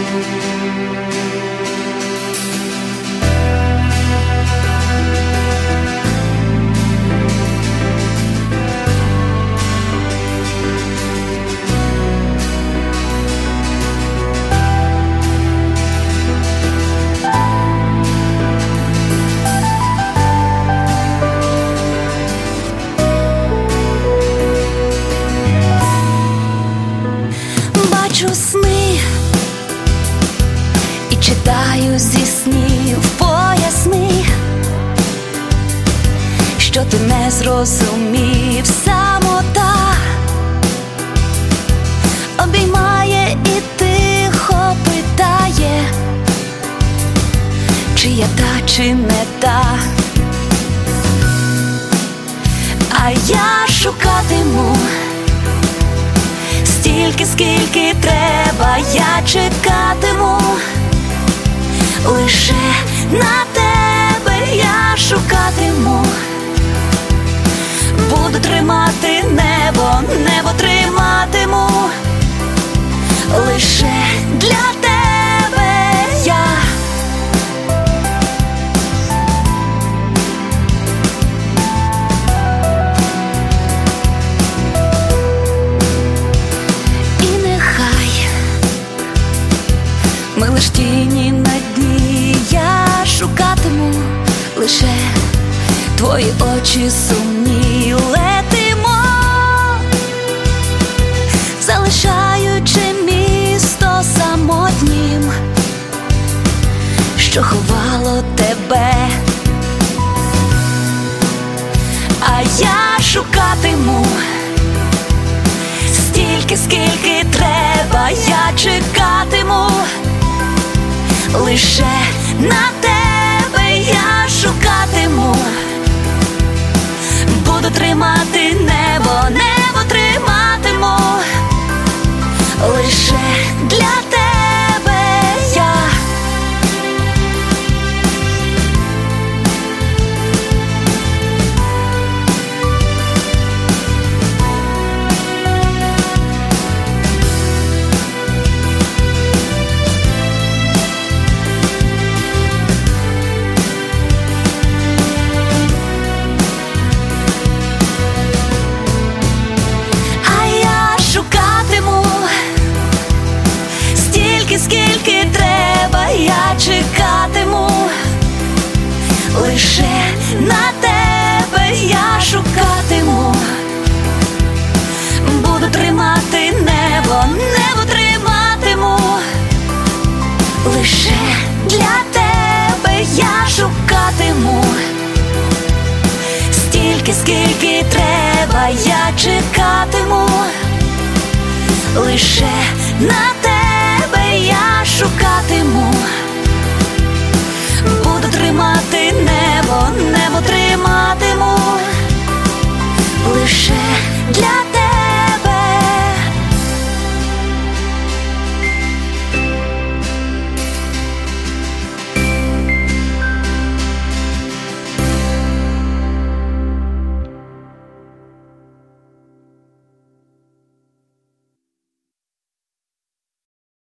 Бачу сни і читаю зі снів поясни, що ти не зрозумів. Самота обіймає і тихо питає, чи я та, чи не та. А я шукатиму стільки, скільки треба, я чекатиму лише на тебе, я шукатиму. Буду тримати небо, небо триматиму лише для тебе я. Ми лиш тіні на дні, я шукатиму лише твої очі сумні. Летимо, залишаючи місто самотнім, що ховало тебе. А я шукатиму стільки, скільки треба, я чекатиму лише на тебе, я шукатиму. Буду тримати небо, небо триматиму лише для тебе я. Скільки треба, я чекатиму лише на тебе, я шукатиму. Буду тримати небо, небо триматиму лише для тебе, я шукатиму. Стільки, скільки треба, я чекатиму лише на тебе, я шукатиму. Буду тримати небо, небо триматиму лише для